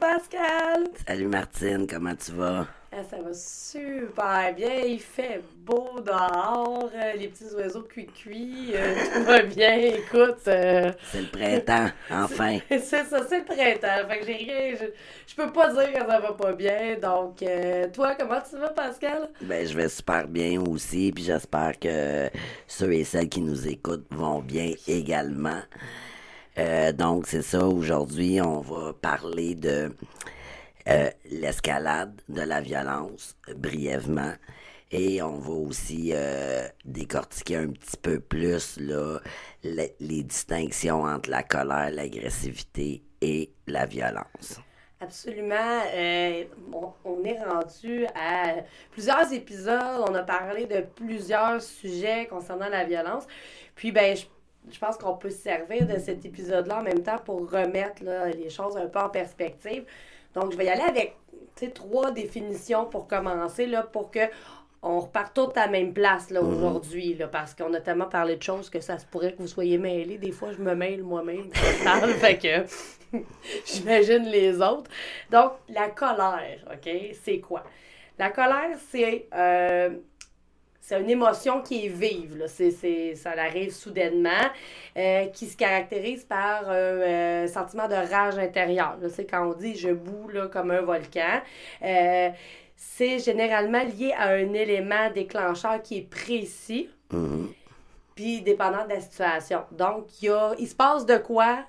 Pascal! Salut Martine, comment tu vas? Ça va super bien, il fait beau dehors, les petits oiseaux cuit-cuit, tout va bien, écoute. C'est le printemps, enfin. C'est ça, c'est le printemps, fait que j'ai rien, je peux pas dire que ça va pas bien, donc toi, comment tu vas Pascal? Ben, je vais super bien aussi, puis j'espère que ceux et celles qui nous écoutent vont bien également. Donc, c'est ça, aujourd'hui, on va parler de l'escalade de la violence, brièvement. Et on va aussi décortiquer un petit peu plus là, les distinctions entre la colère, l'agressivité et la violence. Absolument. On est rendu à plusieurs épisodes. On a parlé de plusieurs sujets concernant la violence. Puis, je pense qu'on peut se servir de cet épisode-là en même temps pour remettre là, les choses un peu en perspective. Donc, je vais y aller avec 3 définitions pour commencer, là, pour que on repart tous à la même place là, aujourd'hui, là, parce qu'on a tellement parlé de choses que ça se pourrait que vous soyez mêlés. Des fois, je me mêle moi-même quand je parle, fait que j'imagine les autres. Donc, la colère, OK, c'est quoi? La colère, c'est une émotion qui est vive, là. Ça arrive soudainement, qui se caractérise par un sentiment de rage intérieure. Là, c'est quand on dit « je boue là, comme un volcan ». C'est généralement lié à un élément déclencheur qui est précis, puis dépendant de la situation. Donc, il se passe de quoi,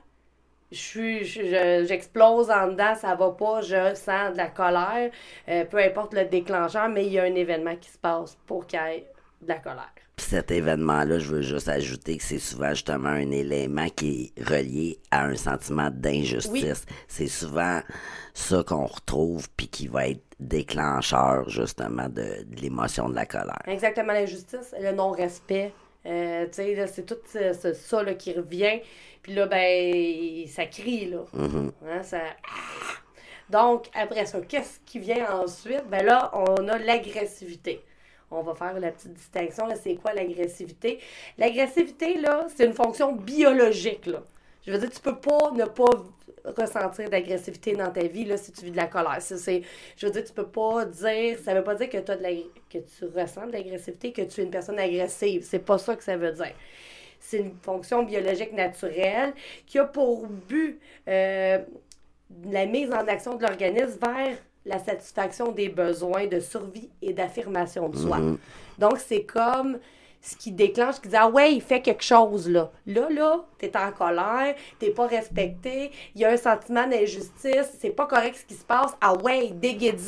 j'explose en dedans, ça va pas, je sens de la colère, peu importe le déclencheur, mais il y a un événement qui se passe pour qu'il y ait de la colère. Puis cet événement-là, je veux juste ajouter que c'est souvent justement un élément qui est relié à un sentiment d'injustice. Oui. C'est souvent ça qu'on retrouve puis qui va être déclencheur justement de l'émotion de la colère. Exactement, l'injustice, le non-respect. Tu sais, là, c'est tout ça là, qui revient. Puis là, ça crie, là. Hein, ça... Donc, après ça, qu'est-ce qui vient ensuite? Ben là, on a l'agressivité. On va faire la petite distinction, là, c'est quoi l'agressivité? L'agressivité, là, c'est une fonction biologique, là. Je veux dire, tu peux pas ne pas ressentir d'agressivité dans ta vie, là, si tu vis de la colère. Je veux dire, tu peux pas dire, ça veut pas dire que que tu ressens de l'agressivité, que tu es une personne agressive. C'est pas ça que ça veut dire. C'est une fonction biologique naturelle qui a pour but la mise en action de l'organisme vers la satisfaction des besoins de survie et d'affirmation de soi. Donc, c'est comme ce qui déclenche, qui dit « Ah ouais, il fait quelque chose, là. Là, t'es en colère, t'es pas respecté, il y a un sentiment d'injustice, c'est pas correct ce qui se passe. Ah ouais, déguédine. »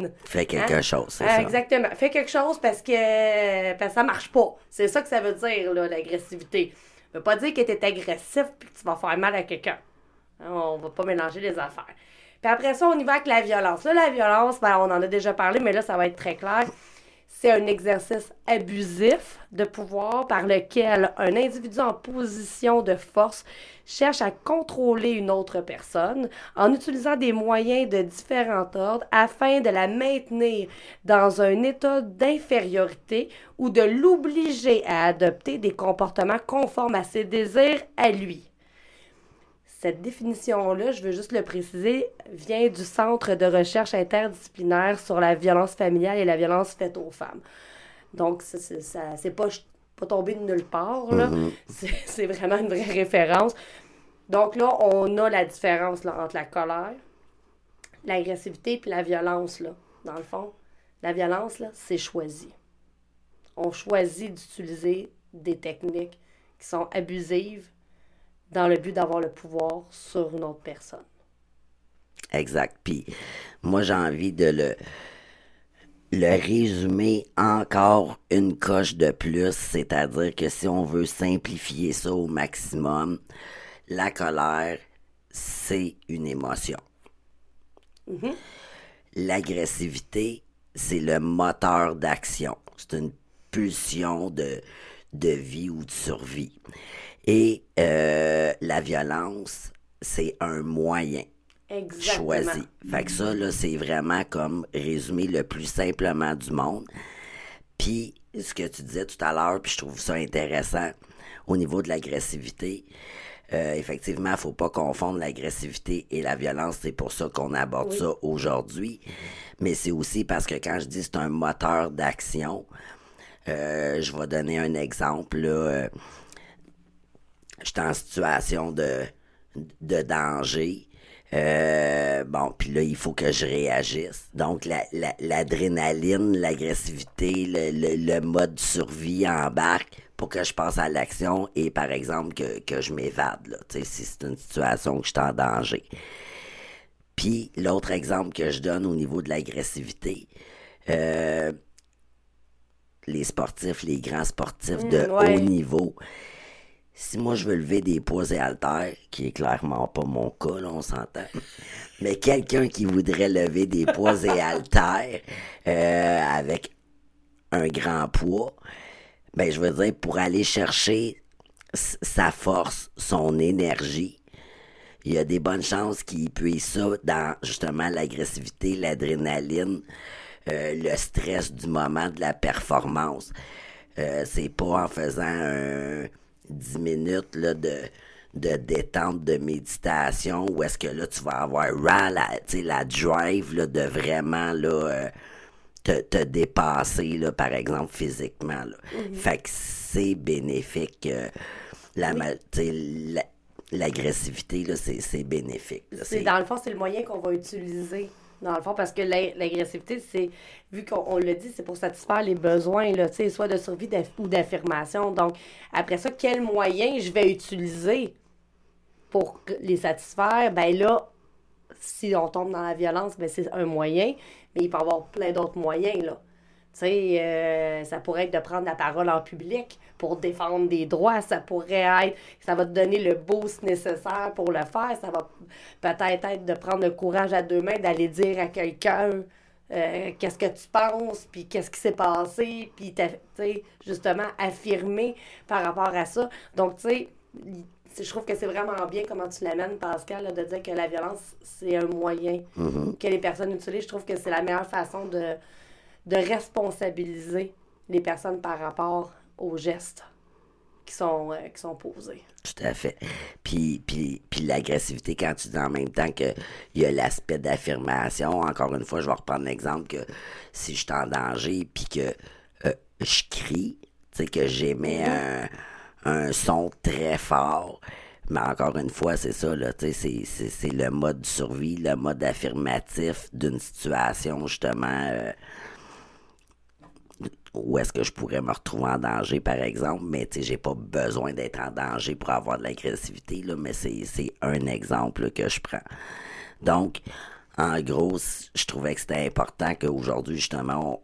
Fais quelque chose, c'est ça. Exactement. Fais quelque chose parce que ça marche pas. C'est ça que ça veut dire, là, l'agressivité. Ça veut pas dire que t'es agressif puis que tu vas faire mal à quelqu'un. Hein, on va pas mélanger les affaires. Puis après ça, on y va avec la violence. Là, la violence, on en a déjà parlé, mais là, ça va être très clair. C'est un exercice abusif de pouvoir par lequel un individu en position de force cherche à contrôler une autre personne en utilisant des moyens de différents ordres afin de la maintenir dans un état d'infériorité ou de l'obliger à adopter des comportements conformes à ses désirs à lui. Cette définition-là, je veux juste le préciser, vient du Centre de recherche interdisciplinaire sur la violence familiale et la violence faite aux femmes. Donc, c'est pas tombé de nulle part, là. C'est vraiment une vraie référence. Donc là, on a la différence là, entre la colère, l'agressivité et la violence, là. Dans le fond, la violence, là, c'est choisi. On choisit d'utiliser des techniques qui sont abusives dans le but d'avoir le pouvoir sur une autre personne. Exact. Puis moi, j'ai envie de le résumer encore une coche de plus, c'est-à-dire que si on veut simplifier ça au maximum, la colère, c'est une émotion. L'agressivité, c'est le moteur d'action. C'est une pulsion de vie ou de survie. Et la violence, c'est un moyen choisi. Fait que ça, là, c'est vraiment comme résumer le plus simplement du monde. Puis, ce que tu disais tout à l'heure, puis je trouve ça intéressant, au niveau de l'agressivité, Effectivement, il ne faut pas confondre l'agressivité et la violence. C'est pour ça qu'on aborde ça aujourd'hui. Mais c'est aussi parce que quand je dis c'est un moteur d'action, je vais donner un exemple. Là, j'étais en situation de danger. Bon, puis là, il faut que je réagisse. Donc, l'adrénaline, l'agressivité, le mode survie embarque pour que je passe à l'action et, par exemple, que je m'évade, là, tu sais, si c'est une situation que je suis en danger. Puis, l'autre exemple que je donne au niveau de l'agressivité, les sportifs, les grands sportifs de haut niveau, si moi je veux lever des poids et haltères, qui est clairement pas mon cas, là, on s'entend, mais quelqu'un qui voudrait lever des poids et haltères avec un grand poids, ben je veux dire, pour aller chercher sa force, son énergie, il y a des bonnes chances qu'il puise ça dans justement l'agressivité, l'adrénaline, le stress du moment de la performance. C'est pas en faisant 10 minutes là, de détente, de méditation, où est-ce que là, tu vas avoir la drive là, de vraiment là, te dépasser, là, par exemple, physiquement. Là. Fait que c'est bénéfique. L'agressivité, là, c'est bénéfique. Là, dans le fond, c'est le moyen qu'on va utiliser. Dans le fond, parce que l'agressivité, c'est, vu qu'on l'a dit, c'est pour satisfaire les besoins, là, soit de survie ou d'affirmation. Donc, après ça, quel moyen je vais utiliser pour les satisfaire? Ben là, si on tombe dans la violence, ben c'est un moyen, mais il peut y avoir plein d'autres moyens, là. Tu sais, ça pourrait être de prendre la parole en public pour défendre des droits. Ça pourrait être, ça va te donner le boost nécessaire pour le faire. Ça va peut-être être de prendre le courage à deux mains, d'aller dire à quelqu'un qu'est-ce que tu penses, puis qu'est-ce qui s'est passé, puis tu sais, justement, affirmer par rapport à ça. Donc, tu sais, je trouve que c'est vraiment bien comment tu l'amènes, Pascal, là, de dire que la violence, c'est un moyen que les personnes utilisent. Je trouve que c'est la meilleure façon de responsabiliser les personnes par rapport aux gestes qui sont posés. Tout à fait. Puis l'agressivité, quand tu dis en même temps qu'il y a l'aspect d'affirmation, encore une fois, je vais reprendre l'exemple que si je suis en danger puis que je crie, tu sais, que j'émets un son très fort, mais encore une fois, c'est ça, là, tu sais, c'est le mode survie, le mode affirmatif d'une situation, justement, où est-ce que je pourrais me retrouver en danger, par exemple, mais tu sais, j'ai pas besoin d'être en danger pour avoir de l'agressivité, là, mais c'est un exemple là, que je prends. Donc, en gros, je trouvais que c'était important qu'aujourd'hui, justement,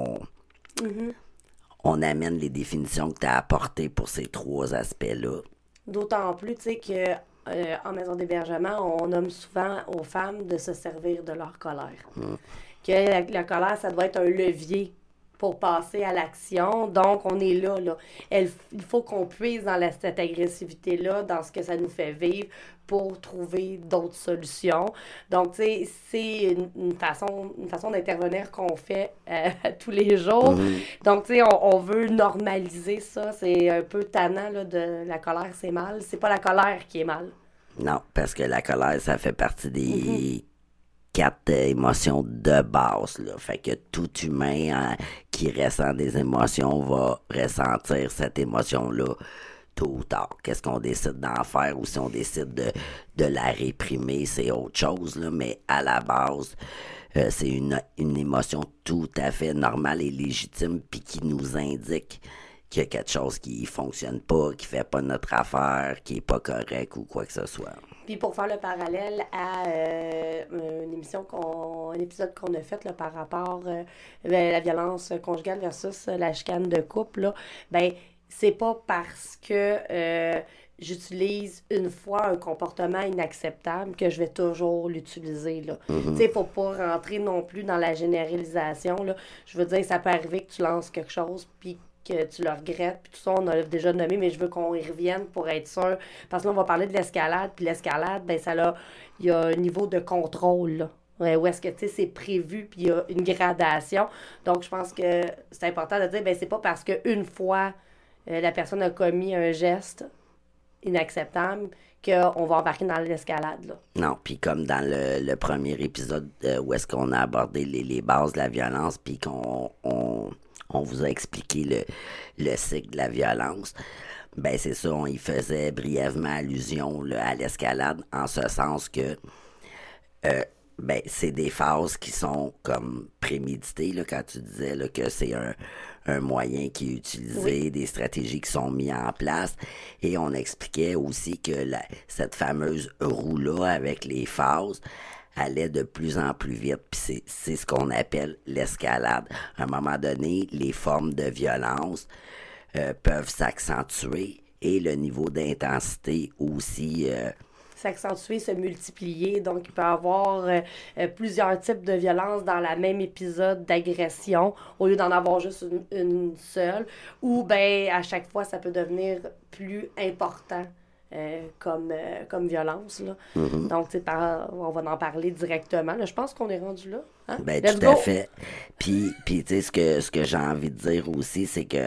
on amène les définitions que tu as apportées pour ces trois aspects-là. D'autant plus, tu sais, que en maison d'hébergement, on nomme souvent aux femmes de se servir de leur colère. Que la colère, ça doit être un levier pour passer à l'action. Donc, on est là. Il faut qu'on puise dans cette agressivité-là, dans ce que ça nous fait vivre, pour trouver d'autres solutions. Donc, tu sais, c'est une façon d'intervenir qu'on fait tous les jours. Donc, tu sais, on veut normaliser ça. C'est un peu tannant, là, de la colère, c'est mal. C'est pas la colère qui est mal. Non, parce que la colère, ça fait partie des 4 émotions de base, là. Fait que tout humain qui ressent des émotions va ressentir cette émotion-là tôt ou tard. Qu'est-ce qu'on décide d'en faire ou si on décide de la réprimer, c'est autre chose, là. Mais à la base, c'est une émotion tout à fait normale et légitime puis qui nous indique qu'il y a quelque chose qui fonctionne pas, qui fait pas notre affaire, qui est pas correct ou quoi que ce soit. Puis pour faire le parallèle à un épisode qu'on a fait là, par rapport à la violence conjugale versus la chicane de couple, là, ben c'est pas parce que j'utilise une fois un comportement inacceptable que je vais toujours l'utiliser. Tu sais, faut pas rentrer non plus dans la généralisation. Là. Je veux dire, ça peut arriver que tu lances quelque chose, puis que tu le regrettes, puis tout ça, on a déjà nommé, mais je veux qu'on y revienne pour être sûr. Parce que là, on va parler de l'escalade, puis l'escalade, ben il y a un niveau de contrôle, là. Ouais, où est-ce que, tu sais, c'est prévu, puis il y a une gradation. Donc, je pense que c'est important de dire, ben c'est pas parce qu'une fois, la personne a commis un geste inacceptable qu'on va embarquer dans l'escalade, là. Non, puis comme dans le premier épisode où est-ce qu'on a abordé les bases de la violence, puis on vous a expliqué le cycle de la violence, ben c'est ça, on y faisait brièvement allusion là, à l'escalade, en ce sens que ben c'est des phases qui sont comme préméditées, là, quand tu disais là, que c'est un moyen qui est utilisé, des stratégies qui sont mises en place, et on expliquait aussi que cette fameuse roue-là avec les phases allait de plus en plus vite, puis c'est ce qu'on appelle l'escalade. À un moment donné, les formes de violence peuvent s'accentuer et le niveau d'intensité aussi S'accentuer, se multiplier. Donc, il peut y avoir plusieurs types de violences dans la même épisode d'agression, au lieu d'en avoir juste une seule. Ou, ben à chaque fois, ça peut devenir plus important comme violence. Là. Donc, tu sais, on va en parler directement. Là, je pense qu'on est rendu là. Hein? Ben, Let's tout à go! fait. Puis tu sais, ce que j'ai envie de dire aussi, c'est que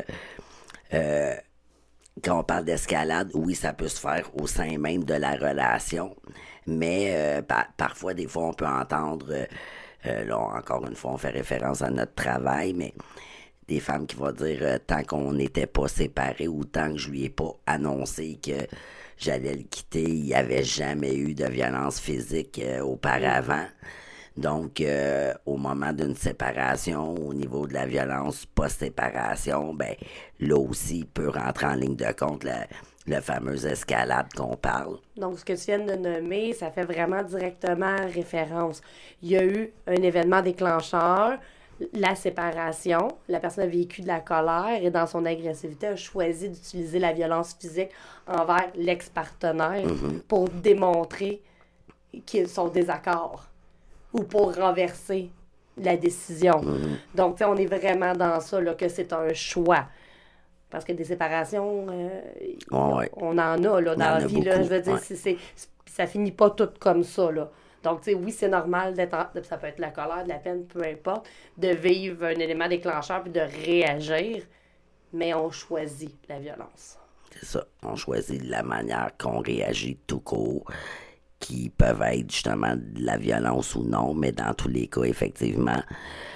quand on parle d'escalade, oui, ça peut se faire au sein même de la relation, mais parfois, des fois, on peut entendre, là, encore une fois, on fait référence à notre travail, mais des femmes qui vont dire tant qu'on n'était pas séparés ou tant que je lui ai pas annoncé que j'allais le quitter, il n'y avait jamais eu de violence physique auparavant. Donc, au moment d'une séparation, au niveau de la violence post-séparation, ben là aussi, peut rentrer en ligne de compte la fameuse escalade qu'on parle. Donc, ce que tu viens de nommer, ça fait vraiment directement référence. Il y a eu un événement déclencheur, la séparation, la personne a vécu de la colère et dans son agressivité a choisi d'utiliser la violence physique envers l'ex-partenaire pour démontrer son désaccord ou pour renverser la décision. Donc, tu sais, on est vraiment dans ça, là, que c'est un choix. Parce que des séparations, Ouais. on en a là, dans la vie. Là, je veux dire, ça finit pas tout comme ça. Là. Donc, tu sais, oui, c'est normal ça peut être la colère, de la peine, peu importe, de vivre un élément déclencheur puis de réagir, mais on choisit la violence. C'est ça. On choisit la manière qu'on réagit tout court, qui peuvent être justement de la violence ou non, mais dans tous les cas, effectivement,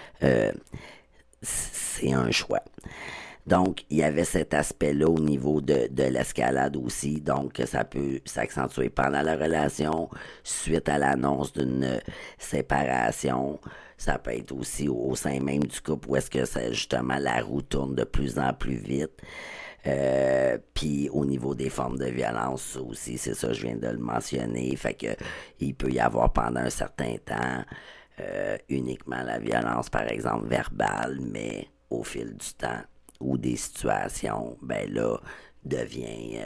c'est un choix. Donc, il y avait cet aspect-là au niveau de l'escalade aussi. Donc, ça peut s'accentuer pendant la relation, suite à l'annonce d'une séparation. Ça peut être aussi au sein même du couple où est-ce que justement la roue tourne de plus en plus vite. Puis au niveau des formes de violence aussi, c'est ça, je viens de le mentionner. Fait que il peut y avoir pendant un certain temps uniquement la violence, par exemple, verbale, mais au fil du temps ou des situations, ben là, devient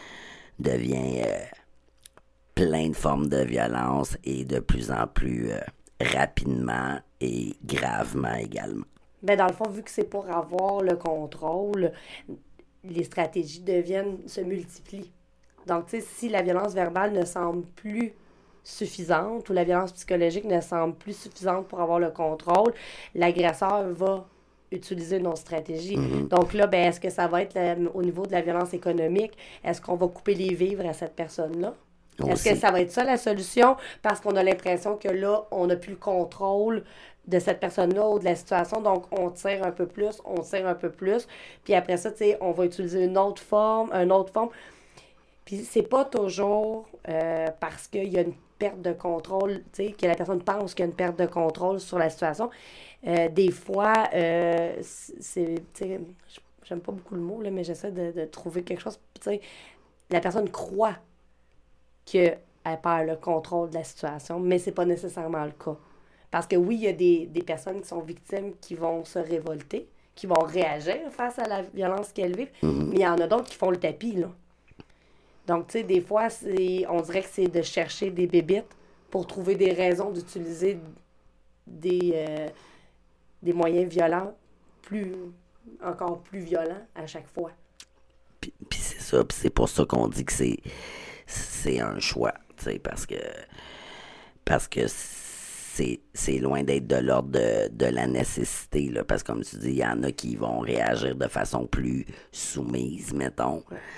plein de formes de violence et de plus en plus rapidement et gravement également. Ben, dans le fond, vu que c'est pour avoir le contrôle, les stratégies se multiplient. Donc, tu sais, si la violence verbale ne semble plus suffisante ou la violence psychologique ne semble plus suffisante pour avoir le contrôle, l'agresseur va utiliser une autre stratégie. Donc là, ben, est-ce que ça va être au niveau de la violence économique? Est-ce qu'on va couper les vivres à cette personne-là? Est-ce que ça va être ça la solution? Parce qu'on a l'impression que là, on n'a plus le contrôle de cette personne-là ou de la situation, donc on tire un peu plus, puis après ça, tu sais, on va utiliser une autre forme. Puis c'est pas toujours parce qu'il y a une perte de contrôle, tu sais, que la personne pense qu'il y a une perte de contrôle sur la situation. Des fois, c'est, tu sais, j'aime pas beaucoup le mot, là, mais j'essaie de trouver quelque chose, tu sais, la personne croit qu'elle perd le contrôle de la situation, mais c'est pas nécessairement le cas. Parce que oui, il y a des personnes qui sont victimes qui vont se révolter, qui vont réagir face à la violence qu'elles vivent, mais il y en a d'autres qui font le tapis, là. Donc, tu sais, des fois, on dirait que c'est de chercher des bébites pour trouver des raisons d'utiliser des moyens violents, encore plus violents à chaque fois. Puis c'est ça, puis c'est pour ça qu'on dit que c'est un choix, tu sais, parce que c'est loin d'être de l'ordre de la nécessité, là, parce que comme tu dis, il y en a qui vont réagir de façon plus soumise, mettons.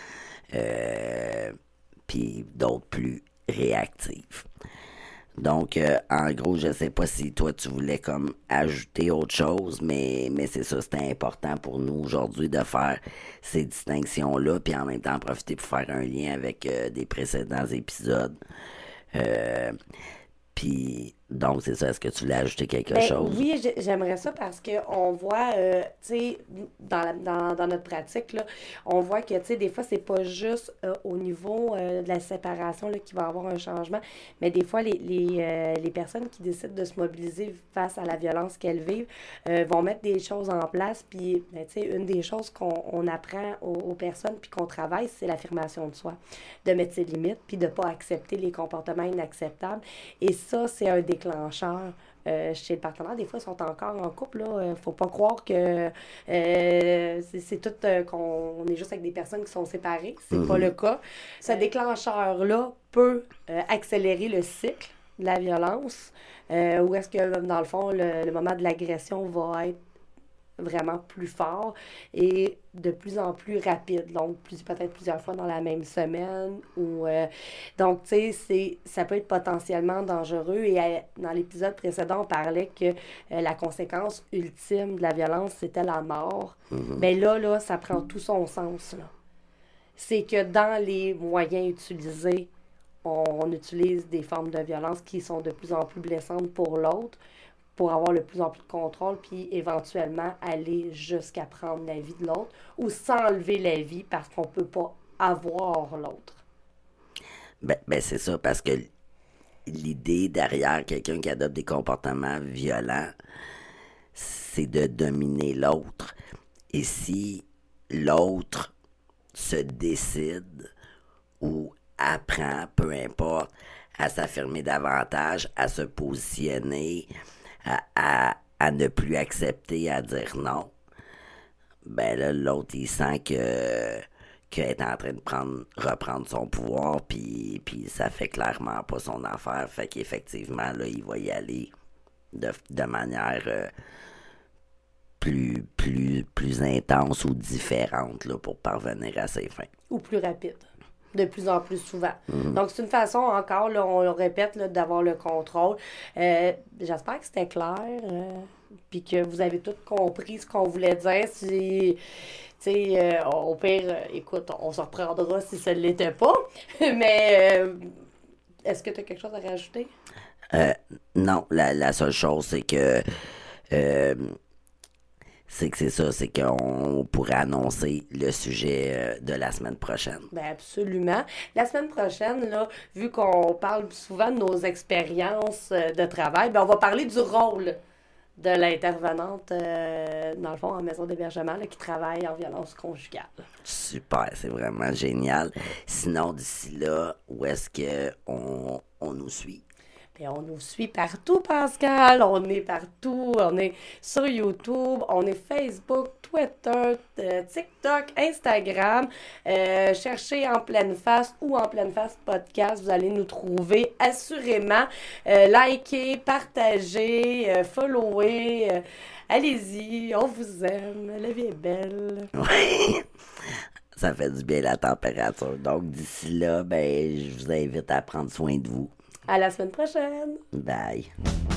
puis d'autres plus réactives. Donc, en gros, je sais pas si toi, tu voulais comme ajouter autre chose, mais c'est ça, c'était important pour nous aujourd'hui de faire ces distinctions-là, puis en même temps profiter pour faire un lien avec des précédents épisodes. Puis, donc, c'est ça. Est-ce que tu voulais ajouter quelque chose? Oui, j'aimerais ça parce qu'on voit, tu sais, dans notre pratique, là, on voit que, tu sais, des fois, c'est pas juste au niveau de la séparation là, qu'il va y avoir un changement, mais des fois, les personnes qui décident de se mobiliser face à la violence qu'elles vivent vont mettre des choses en place. Puis, ben, tu sais, une des choses qu'on apprend aux personnes puis qu'on travaille, c'est l'affirmation de soi, de mettre ses limites puis de pas accepter les comportements inacceptables. Et ça, c'est un déclencheur chez le partenaire. Des fois, ils sont encore en couple. Là. Faut pas croire que c'est tout qu'on est juste avec des personnes qui sont séparées. C'est pas le cas. Ce déclencheur-là peut accélérer le cycle de la violence. Ou est-ce que, dans le fond, le moment de l'agression va être vraiment plus fort et de plus en plus rapide, donc peut-être plusieurs fois dans la même semaine ou donc tu sais ça peut être potentiellement dangereux et dans l'épisode précédent on parlait que la conséquence ultime de la violence c'était la mort. Mais là ça prend tout son sens là. C'est que dans les moyens utilisés on utilise des formes de violence qui sont de plus en plus blessantes pour l'autre pour avoir de plus en plus de contrôle, puis éventuellement aller jusqu'à prendre la vie de l'autre ou s'enlever la vie parce qu'on peut pas avoir l'autre. Ben c'est ça, parce que l'idée derrière quelqu'un qui adopte des comportements violents, c'est de dominer l'autre. Et si l'autre se décide ou apprend, peu importe, à s'affirmer davantage, à se positionner, à ne plus accepter, à dire non, ben là, l'autre, il sent qu'elle est en train de reprendre son pouvoir, puis ça fait clairement pas son affaire. Fait qu'effectivement, là, il va y aller de manière plus intense ou différente là, pour parvenir à ses fins. Ou plus rapide. De plus en plus souvent. Donc, c'est une façon, encore, là, on le répète, là, d'avoir le contrôle. J'espère que c'était clair, puis que vous avez tout compris ce qu'on voulait dire. Si, tu sais, au pire, écoute, on se reprendra si ça ne l'était pas. Mais, est-ce que tu as quelque chose à rajouter? Non, la seule chose, c'est que c'est ça, c'est qu'on pourrait annoncer le sujet de la semaine prochaine. Bien, absolument. La semaine prochaine, là, vu qu'on parle souvent de nos expériences de travail, bien, on va parler du rôle de l'intervenante, dans le fond, en maison d'hébergement, là, qui travaille en violence conjugale. Super, c'est vraiment génial. Sinon, d'ici là, où est-ce qu'on nous suit? Bien, on nous suit partout, Pascal. On est partout. On est sur YouTube, on est Facebook, Twitter, TikTok, Instagram. Cherchez En Pleine Face ou En Pleine Face Podcast. Vous allez nous trouver assurément. Likez, partagez, followez. Allez-y, on vous aime. La vie est belle. Oui, ça fait du bien la température. Donc, d'ici là, ben, je vous invite à prendre soin de vous. À la semaine prochaine. Bye.